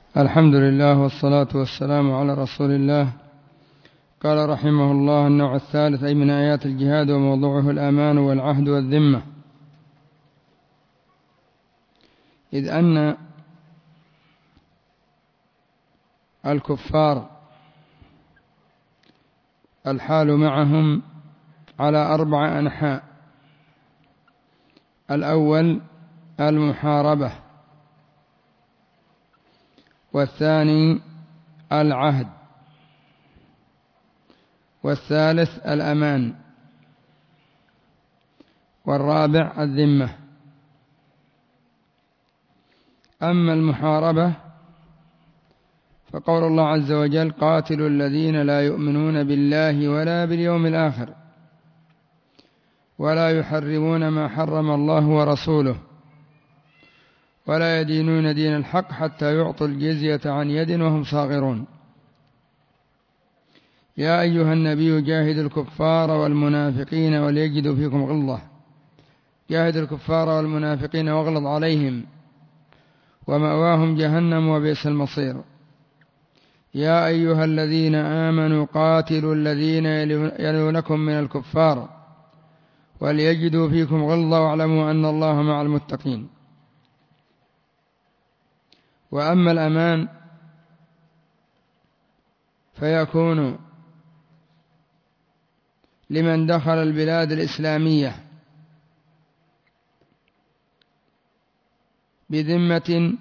الحمد لله والصلاة والسلام على رسول الله. قال رحمه الله: النوع الثالث أي من آيات الجهاد وموضوعه الأمان والعهد والذمة. إذ أن الكفار الحال معهم على 4 أنحاء: الأول المحاربة، والثاني العهد، والثالث الأمان، والرابع الذمة. أما المحاربة فقول الله عز وجل: قاتلوا الذين لا يؤمنون بالله ولا باليوم الآخر ولا يحرمون ما حرم الله ورسوله ولا يدينون دين الحق حتى يعطوا الجزية عن يد وهم صاغرون. يا أيها النبي جاهد الكفار والمنافقين وليجدوا فيكم غلظة. جاهد الكفار والمنافقين واغلظ عليهم ومأواهم جهنم وبئس المصير. يا أيها الذين آمنوا قاتلوا الذين يلونكم من الكفار وليجدوا فيكم غلظة واعلموا أن الله مع المتقين. وأما الأمان فيكون لمن دخل البلاد الإسلامية بذمة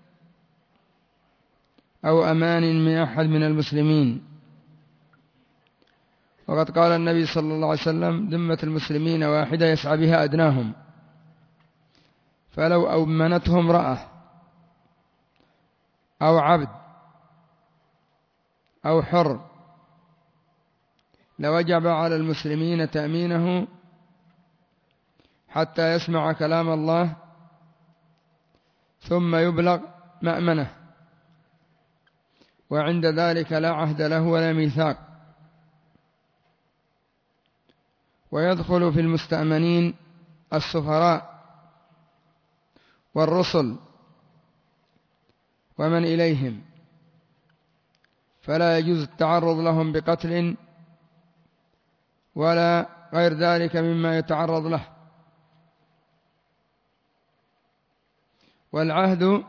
أو أمان من أحد من المسلمين. وقد قال النبي صلى الله عليه وسلم: ذمة المسلمين واحدة يسعى بها أدناهم، فلو أمنته امرأة أو عبد أو حر لوجب على المسلمين تأمينه حتى يسمع كلام الله ثم يبلغ مأمنه، وعند ذلك لا عهد له ولا ميثاق. ويدخل في المستأمنين السفراء والرسل ومن إليهم، فلا يجوز التعرض لهم بقتل ولا غير ذلك مما يتعرض له. والعهد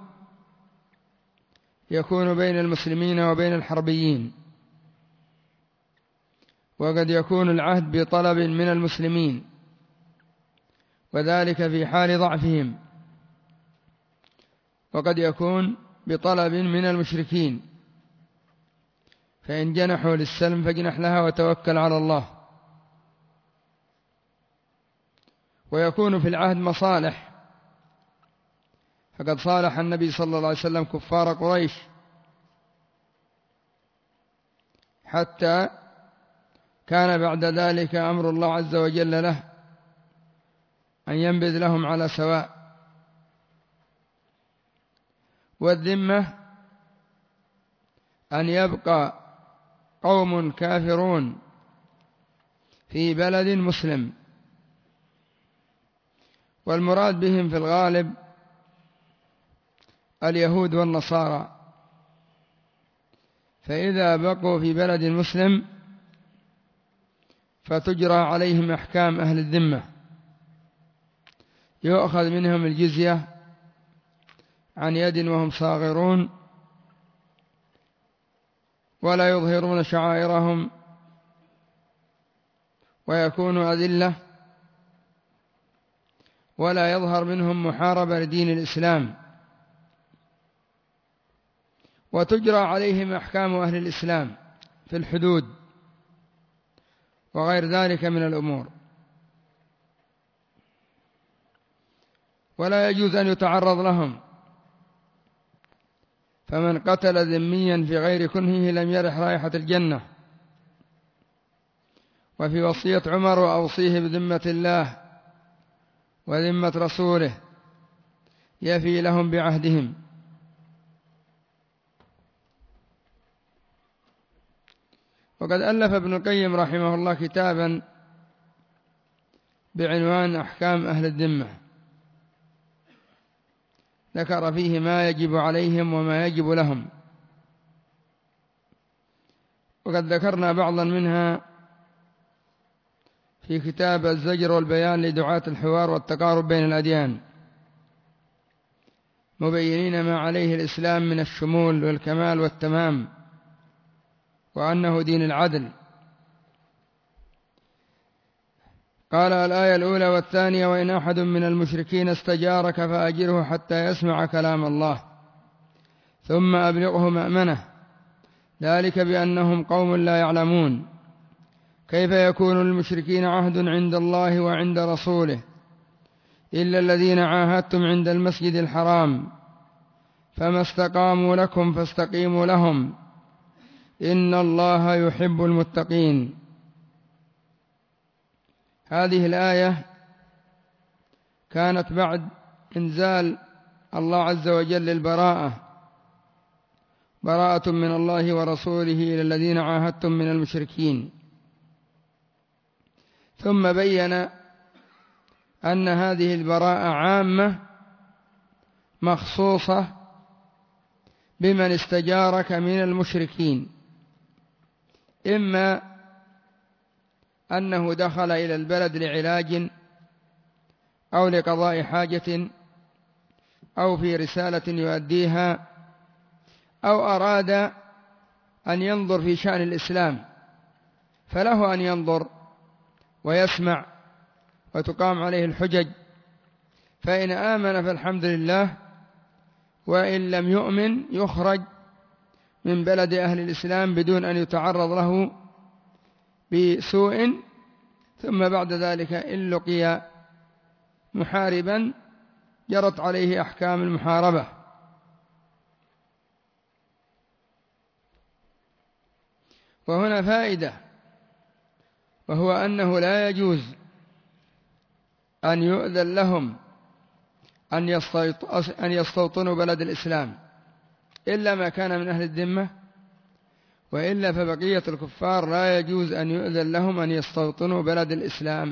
يكون بين المسلمين وبين الحربيين، وقد يكون العهد بطلب من المسلمين وذلك في حال ضعفهم، وقد يكون بطلب من المشركين، فإن جنحوا للسلم فاجنح لها وتوكل على الله. ويكون في العهد مصالح، فقد صالح النبي صلى الله عليه وسلم كفار قريش حتى كان بعد ذلك أمر الله عز وجل له أن ينبذ لهم على سواء. والذمة أن يبقى قوم كافرون في بلد مسلم، والمراد بهم في الغالب اليهود والنصارى، فإذا بقوا في بلد مسلم فتجرى عليهم أحكام أهل الذمة، يؤخذ منهم الجزية عن يد وهم صاغرون، ولا يظهرون شعائرهم ويكونوا أذلة، ولا يظهر منهم محاربة لدين الإسلام، وتجرى عليهم أحكام أهل الإسلام في الحدود وغير ذلك من الأمور. ولا يجوز أن يتعرض لهم، فمن قتل ذميا في غير كنهه لم يرح رائحة الجنة. وفي وصية عمر: وأوصيه بذمة الله وذمة رسوله يفي لهم بعهدهم. وقد ألف ابن القيم رحمه الله كتابا بعنوان أحكام أهل الذمة، ذكر فيه ما يجب عليهم وما يجب لهم، وقد ذكرنا بعضا منها في كتاب الزجر والبيان لدعاة الحوار والتقارب بين الأديان، مبينين ما عليه الإسلام من الشمول والكمال والتمام، وأنه دين العدل. قال الآية الأولى والثانية: وإن أحد من المشركين استجارك فأجره حتى يسمع كلام الله ثم أبلغه مأمنه، ذلك بأنهم قوم لا يعلمون. كيف يكون للمشركين عهد عند الله وعند رسوله إلا الذين عاهدتم عند المسجد الحرام، فما استقاموا لكم فاستقيموا لهم، إن الله يحب المتقين. هذه الآية كانت بعد إنزال الله عز وجل للبراءة، براءة من الله ورسوله إلى الذين عاهدتم من المشركين، ثم بين أن هذه البراءة عامة مخصوصة بمن استجارك من المشركين، إما أنه دخل إلى البلد لعلاج أو لقضاء حاجة أو في رسالة يؤديها، أو أراد أن ينظر في شأن الإسلام، فله أن ينظر ويسمع وتقام عليه الحجج، فإن آمن فالحمد لله، وإن لم يؤمن يخرج من بلد أهل الإسلام بدون أن يتعرض له بسوء، ثم بعد ذلك إن لقي محاربا جرت عليه أحكام المحاربة. وهنا فائدة، وهو أنه لا يجوز أن يؤذن لهم أن يستوطنوا بلد الإسلام إلا ما كان من أهل الذمة، وإلا فبقية الكفار لا يجوز أن يؤذن لهم أن يستوطنوا بلد الإسلام.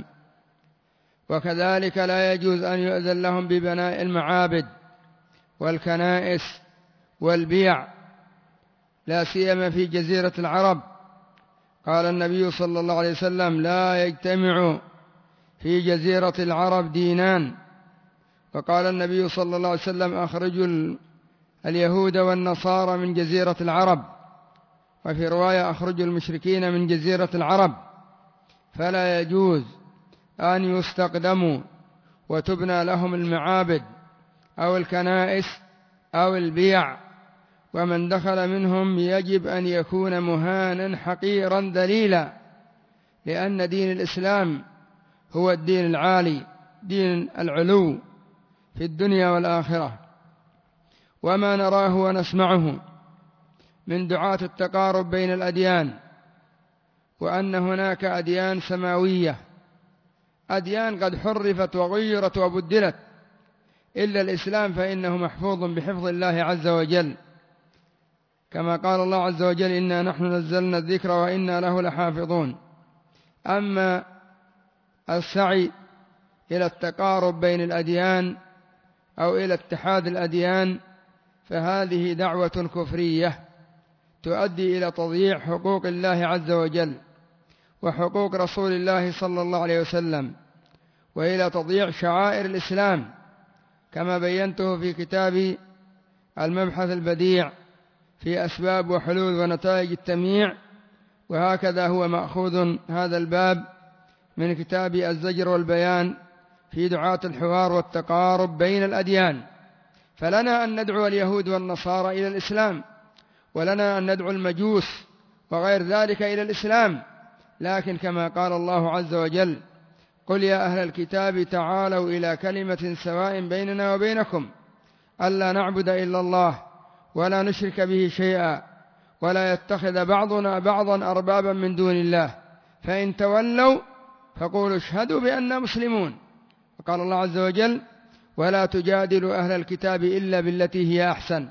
وكذلك لا يجوز أن يؤذن لهم ببناء المعابد والكنائس والبيع، لا سيما في جزيرة العرب. قال النبي صلى الله عليه وسلم: لا يجتمع في جزيرة العرب دينان. وقال النبي صلى الله عليه وسلم: أخرجوا اليهود والنصارى من جزيرة العرب، وفي رواية: أخرجوا المشركين من جزيرة العرب. فلا يجوز أن يستقدموا وتبنى لهم المعابد أو الكنائس أو البيع، ومن دخل منهم يجب أن يكون مهانا حقيرا ذليلا، لأن دين الإسلام هو الدين العالي، دين العلو في الدنيا والآخرة. وما نراه ونسمعه من دعاة التقارب بين الأديان، وأن هناك أديان سماوية، أديان قد حرفت وغيرت وبدلت، إلا الإسلام فإنه محفوظ بحفظ الله عز وجل، كما قال الله عز وجل: إنا نحن نزلنا الذكر وإنا له لحافظون. أما السعي إلى التقارب بين الأديان أو إلى اتحاد الأديان فهذه دعوة كفرية تؤدي إلى تضييع حقوق الله عز وجل وحقوق رسول الله صلى الله عليه وسلم، وإلى تضييع شعائر الإسلام، كما بينته في كتاب المبحث البديع في أسباب وحلول ونتائج التمييع. وهكذا هو مأخوذ هذا الباب من كتاب الزجر والبيان في دعاة الحوار والتقارب بين الأديان. فلنا أن ندعو اليهود والنصارى إلى الإسلام، ولنا أن ندعو المجوس وغير ذلك إلى الإسلام، لكن كما قال الله عز وجل: قل يا أهل الكتاب تعالوا إلى كلمة سواء بيننا وبينكم ألا نعبد إلا الله ولا نشرك به شيئا ولا يتخذ بعضنا بعضا أربابا من دون الله فإن تولوا فقولوا اشهدوا بأننا مسلمون. وقال الله عز وجل: ولا تجادلوا أهل الكتاب إلا بالتي هي أحسن.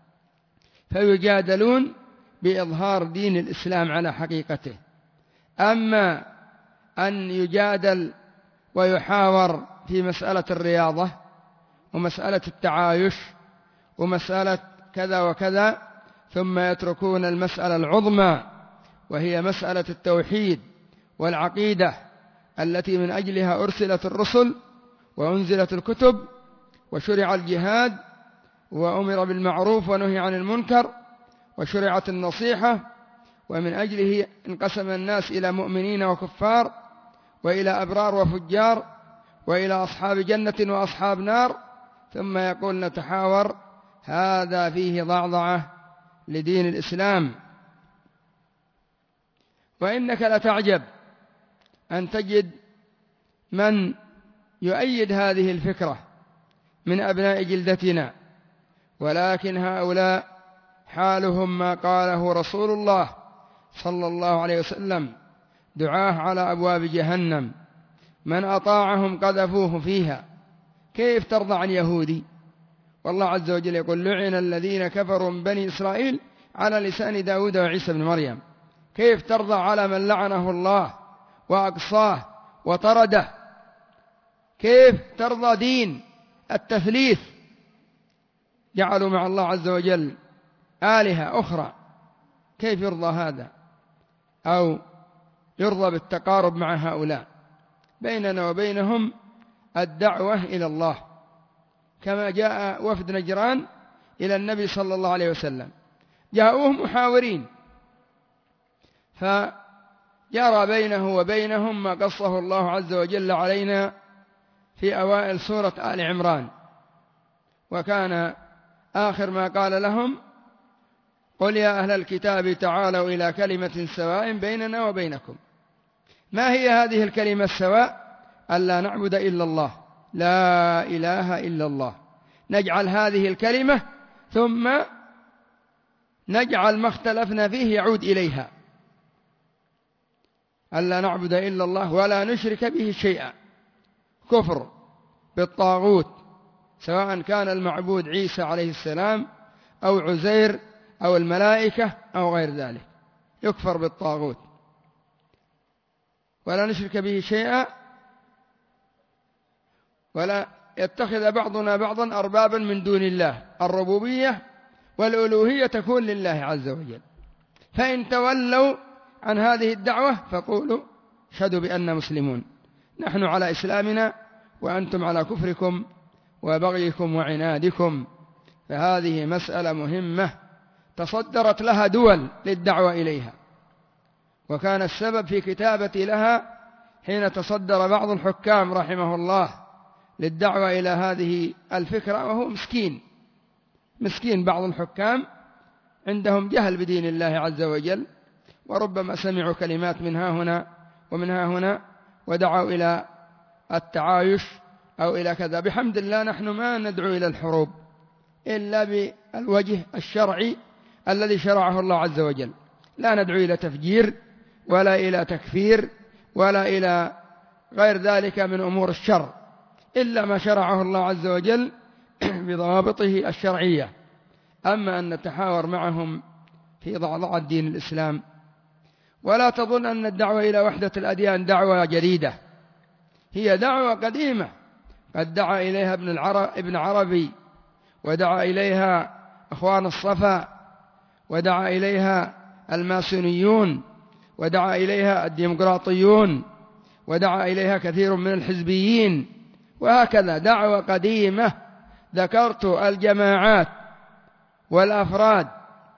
فيجادلون بإظهار دين الإسلام على حقيقته. أما أن يجادل ويحاور في مسألة الرياضة ومسألة التعايش ومسألة كذا وكذا، ثم يتركون المسألة العظمى وهي مسألة التوحيد والعقيدة التي من أجلها أرسلت الرسل وأنزلت الكتب وشرع الجهاد وأمر بالمعروف ونهي عن المنكر وشرعت النصيحة، ومن أجله انقسم الناس إلى مؤمنين وكفار وإلى أبرار وفجار وإلى أصحاب جنة وأصحاب نار، ثم يقول نتحاور. هذا فيه ضعضعة لدين الإسلام. وإنك لتعجب أن تجد من يؤيد هذه الفكرة من أبناء جلدتنا، ولكن هؤلاء حالهم ما قاله رسول الله صلى الله عليه وسلم: دعاه على أبواب جهنم، من أطاعهم قذفوه فيها. كيف ترضى عن يهودي؟ والله عز وجل يقول: لعن الذين كفروا من بني إسرائيل على لسان داود وعيسى بن مريم. كيف ترضى على من لعنه الله وأقصاه وطرده؟ كيف ترضى دين التثليث؟ جعلوا مع الله عز وجل آلهة أخرى. كيف يرضى هذا؟ أو يرضى بالتقارب مع هؤلاء؟ بيننا وبينهم الدعوة إلى الله، كما جاء وفد نجران إلى النبي صلى الله عليه وسلم، جاءوه محاورين، فجرى بينه وبينهم ما قصه الله عز وجل علينا في أوائل سورة آل عمران. وكان آخر ما قال لهم: قل يا أهل الكتاب تعالوا إلى كلمة سواء بيننا وبينكم. ما هي هذه الكلمة السواء؟ ألا نعبد إلا الله، لا إله إلا الله. نجعل هذه الكلمة ثم نجعل ما اختلفنا فيه يعود إليها. ألا نعبد إلا الله ولا نشرك به شيئا. كفر بالطاغوت، سواء كان المعبود عيسى عليه السلام أو عزير أو الملائكة أو غير ذلك، يكفر بالطاغوت. ولا نشرك به شيئا، ولا يتخذ بعضنا بعضا أربابا من دون الله. الربوبية والألوهية تكون لله عز وجل. فإن تولوا عن هذه الدعوة فقولوا اشهدوا بأننا مسلمون، نحن على إسلامنا وأنتم على كفركم وبغيكم وعنادكم. فهذه مسألة مهمة تصدرت لها دول للدعوة إليها، وكان السبب في كتابتي لها حين تصدر بعض الحكام رحمه الله للدعوة إلى هذه الفكرة، وهو مسكين بعض الحكام عندهم جهل بدين الله عز وجل، وربما سمعوا كلمات منها هنا ومنها هنا ودعوا إلى التعايش أو إلى كذا. بحمد الله نحن ما ندعو إلى الحروب إلا بالوجه الشرعي الذي شرعه الله عز وجل، لا ندعو إلى تفجير ولا إلى تكفير ولا إلى غير ذلك من أمور الشر، إلا ما شرعه الله عز وجل بضوابطه الشرعية. أما أن نتحاور معهم في ضعضعة دين الإسلام. ولا تظن أن الدعوة إلى وحدة الأديان دعوة جديدة، هي دعوة قديمة، قد دعا إليها ابن عربي، ودعا إليها أخوان الصفا، ودعا إليها الماسونيون، ودعا إليها الديمقراطيون، ودعا إليها كثير من الحزبيين، وهكذا دعوة قديمة. ذكرت الجماعات والأفراد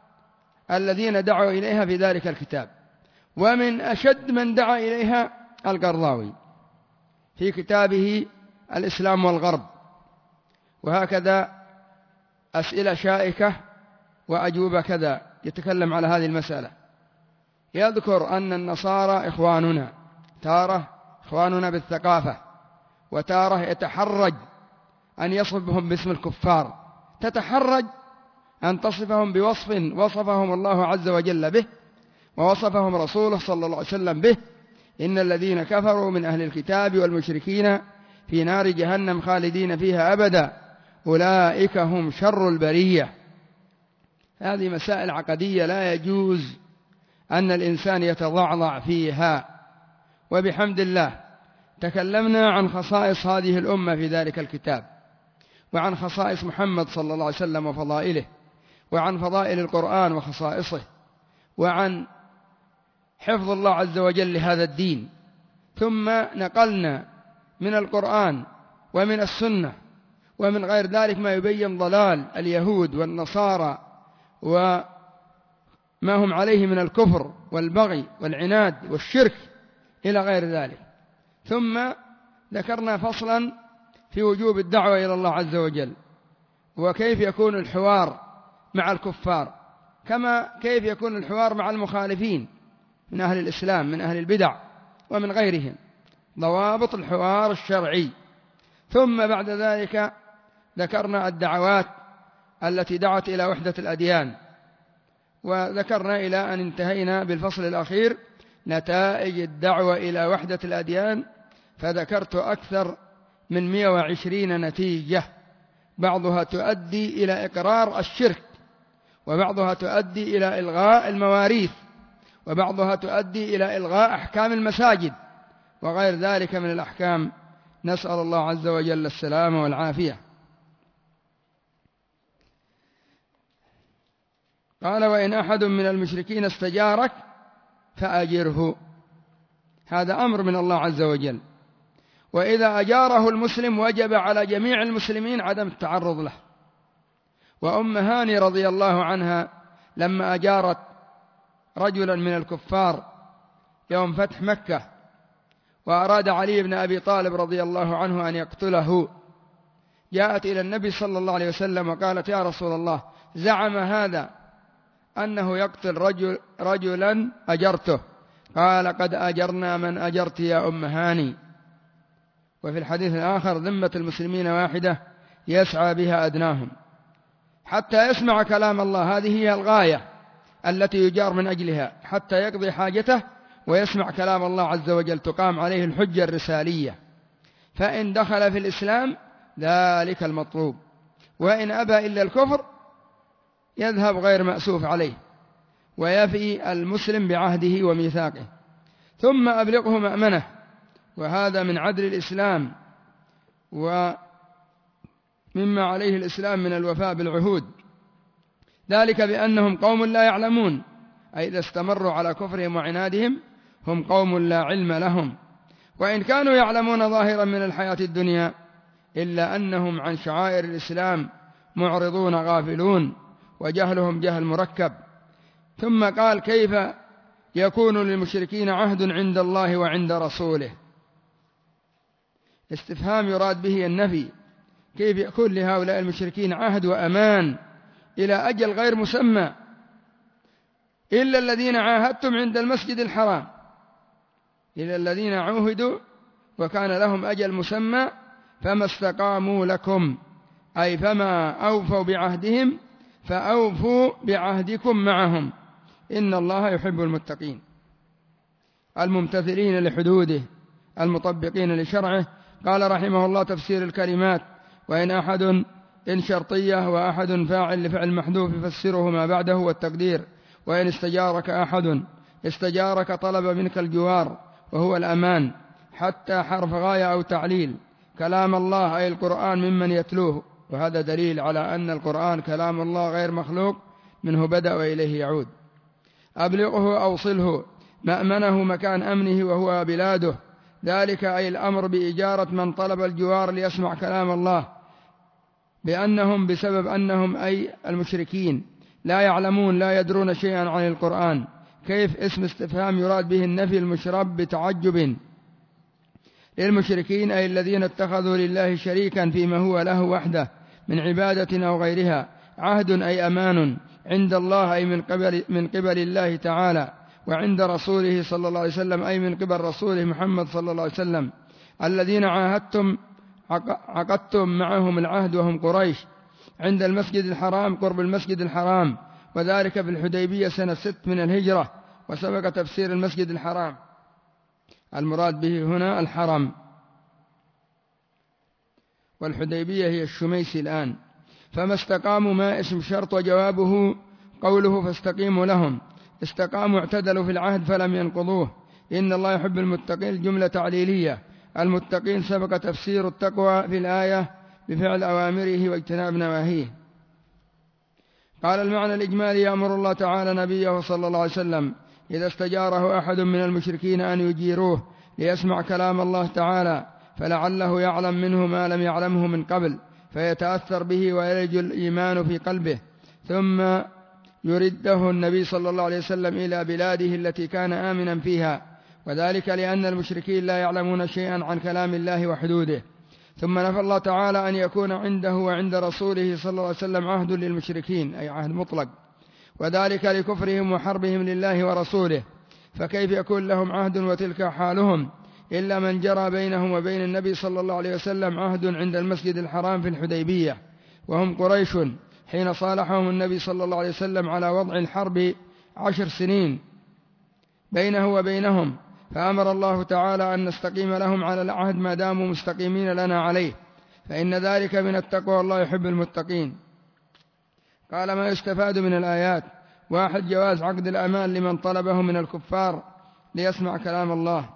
الذين دعوا إليها في ذلك الكتاب، ومن أشد من دعا إليها القرضاوي في كتابه الإسلام والغرب. وهكذا أسئلة شائكة وأجوبة كذا يتكلم على هذه المسألة. يذكر أن النصارى إخواننا، تارة إخواننا بالثقافة، وتارة يتحرج أن يصفهم باسم الكفار، تتحرج أن تصفهم بوصف وصفهم الله عز وجل به ووصفهم رسوله صلى الله عليه وسلم به: إن الذين كفروا من أهل الكتاب والمشركين في نار جهنم خالدين فيها أبدا أولئك هم شر البرية. هذه مسائل عقدية لا يجوز أن الإنسان يتضعضع فيها. وبحمد الله تكلمنا عن خصائص هذه الأمة في ذلك الكتاب، وعن خصائص محمد صلى الله عليه وسلم وفضائله، وعن فضائل القرآن وخصائصه، وعن حفظ الله عز وجل لهذا الدين. ثم نقلنا من القرآن ومن السنة ومن غير ذلك ما يبين ضلال اليهود والنصارى وما هم عليه من الكفر والبغي والعناد والشرك إلى غير ذلك. ثم ذكرنا فصلا في وجوب الدعوة إلى الله عز وجل، وكيف يكون الحوار مع الكفار، كما كيف يكون الحوار مع المخالفين من أهل الإسلام من أهل البدع ومن غيرهم، ضوابط الحوار الشرعي. ثم بعد ذلك ذكرنا الدعوات التي دعت إلى وحدة الأديان، وذكرنا إلى أن انتهينا بالفصل الأخير نتائج الدعوة إلى وحدة الأديان، فذكرت أكثر من 120 نتيجة، بعضها تؤدي إلى إقرار الشرك، وبعضها تؤدي إلى إلغاء المواريث، وبعضها تؤدي إلى إلغاء أحكام المساجد وغير ذلك من الأحكام. نسأل الله عز وجل السلامة والعافية. قال: وإن أحد من المشركين استجارك فأجره. هذا أمر من الله عز وجل، وإذا أجاره المسلم وجب على جميع المسلمين عدم التعرض له. وأم هاني رضي الله عنها لما أجارت رجلا من الكفار يوم فتح مكة، وأراد علي بن أبي طالب رضي الله عنه أن يقتله، جاءت إلى النبي صلى الله عليه وسلم وقالت: يا رسول الله، زعم هذا أنه يقتل رجلا أجرته. قال: قد أجرنا من أجرت يا أم هاني. وفي الحديث الآخر: ذمة المسلمين واحدة يسعى بها أدناهم، حتى يسمع كلام الله. هذه هي الغاية التي يجار من أجلها، حتى يقضي حاجته ويسمع كلام الله عز وجل، تقام عليه الحجة الرسالية. فإن دخل في الإسلام ذلك المطلوب، وإن أبى إلا الكفر يذهب غير مأسوف عليه، ويفي المسلم بعهده وميثاقه. ثم أبلغه مأمنه، وهذا من عدل الإسلام ومما عليه الإسلام من الوفاء بالعهود، ذلك بأنهم قوم لا يعلمون، أي إذا استمروا على كفرهم وعنادهم هم قوم لا علم لهم، وإن كانوا يعلمون ظاهرا من الحياة الدنيا إلا أنهم عن شعائر الإسلام معرضون غافلون، وجهلهم جهل مركب. ثم قال: كيف يكون للمشركين عهد عند الله وعند رسوله؟ استفهام يراد به النفي. كيف يكون لهؤلاء المشركين عهد وأمان إلى أجل غير مسمى إلا الذين عاهدتم عند المسجد الحرام، إلا الذين عوهدوا وكان لهم أجل مسمى فما استقاموا لكم، أي فما أوفوا بعهدهم فأوفوا بعهدكم معهم، إن الله يحب المتقين الممتثلين لحدوده المطبقين لشرعه. قال رحمه الله: تفسير الكلمات: وإن أحد إن شرطية، وأحد فاعل لفعل محذوف يفسره ما بعده والتقدير. وإن استجارك أحد، استجارك طلب منك الجوار وهو الأمان، حتى حرف غاية أو تعليل. كلام الله أي القرآن ممن يتلوه، وهذا دليل على أن القرآن كلام الله غير مخلوق، منه بدأ وإليه يعود. أبلغه أوصله، مأمنه مكان أمنه وهو بلاده، ذلك أي الأمر بإجارة من طلب الجوار ليسمع كلام الله، بأنهم بسبب أنهم أي المشركين لا يعلمون لا يدرون شيئا عن القرآن. كيف اسم استفهام يراد به النفي المشرب بتعجب للمشركين، أي الذين اتخذوا لله شريكا فيما هو له وحده من عبادة أو غيرها. عهد أي أمان عند الله، أي من قبل الله تعالى، وعند رسوله صلى الله عليه وسلم، أي من قبل رسوله محمد صلى الله عليه وسلم. الذين عقدتم معهم العهد وهم قريش عند المسجد الحرام قرب المسجد الحرام، وذلك في الحديبية سنة 6 من الهجرة. وسبق تفسير المسجد الحرام، المراد به هنا الحرم، والحديبية هي الشميسي الآن. فما استقاموا ما اسم شرط، وجوابه قوله: فاستقيموا لهم. استقاموا اعتدلوا في العهد فلم ينقضوه. إن الله يحب المتقين، الجملة تعليلية. المتقين سبق تفسير التقوى في الآية بفعل أوامره واجتناب نواهيه. قال المعنى الإجمالي: يأمر الله تعالى نبيه صلى الله عليه وسلم إذا استجاره أحد من المشركين أن يجيروه ليسمع كلام الله تعالى، فلعله يعلم منه ما لم يعلمه من قبل فيتأثر به ويلج الإيمان في قلبه، ثم يرده النبي صلى الله عليه وسلم إلى بلاده التي كان آمنا فيها، وذلك لأن المشركين لا يعلمون شيئا عن كلام الله وحدوده. ثم نفى الله تعالى أن يكون عنده وعند رسوله صلى الله عليه وسلم عهد للمشركين، أي عهد مطلق، وذلك لكفرهم وحربهم لله ورسوله، فكيف يكون لهم عهد وتلك حالهم؟ إلا من جرى بينهم وبين النبي صلى الله عليه وسلم عهد عند المسجد الحرام في الحديبية، وهم قريش، حين صالحهم النبي صلى الله عليه وسلم على وضع الحرب 10 سنين بينه وبينهم، فأمر الله تعالى أن نستقيم لهم على العهد ما داموا مستقيمين لنا عليه، فإن ذلك من التقوى، والله يحب المتقين. قال: ما يستفاد من الآيات: 1. جواز عقد الأمان لمن طلبه من الكفار ليسمع كلام الله.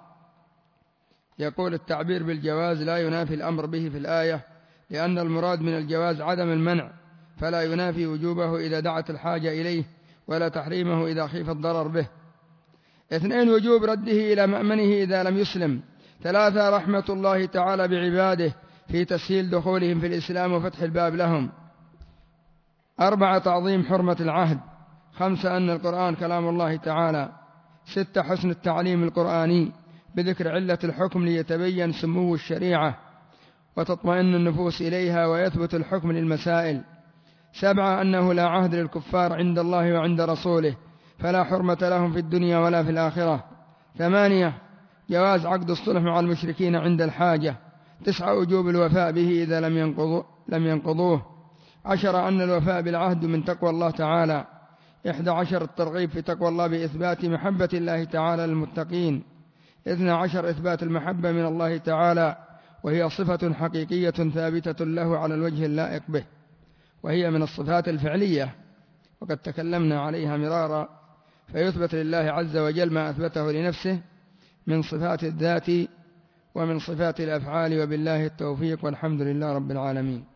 يقول: التعبير بالجواز لا ينافي الأمر به في الآية، لأن المراد من الجواز عدم المنع، فلا ينافي وجوبه إذا دعت الحاجة إليه، ولا تحريمه إذا خيف الضرر به. 2. وجوب رده إلى مأمنه إذا لم يسلم. 3. رحمة الله تعالى بعباده في تسهيل دخولهم في الإسلام وفتح الباب لهم. 4. تعظيم حرمة العهد. 5. أن القرآن كلام الله تعالى. 6. حسن التعليم القرآني بذكر علة الحكم ليتبين سمو الشريعة وتطمئن النفوس إليها ويثبت الحكم للمسائل. 7. أنه لا عهد للكفار عند الله وعند رسوله، فلا حرمة لهم في الدنيا ولا في الآخرة. 8. جواز عقد الصلح مع المشركين عند الحاجة. 9. وجوب الوفاء به إذا لم ينقضوه. 10. أن الوفاء بالعهد من تقوى الله تعالى. 11. الترغيب في تقوى الله بإثبات محبة الله تعالى للمتقين. 12. إثبات المحبة من الله تعالى، وهي صفة حقيقية ثابتة له على الوجه اللائق به، وهي من الصفات الفعلية، وقد تكلمنا عليها مرارا. فيثبت لله عز وجل ما أثبته لنفسه من صفات الذات ومن صفات الأفعال، وبالله التوفيق، والحمد لله رب العالمين.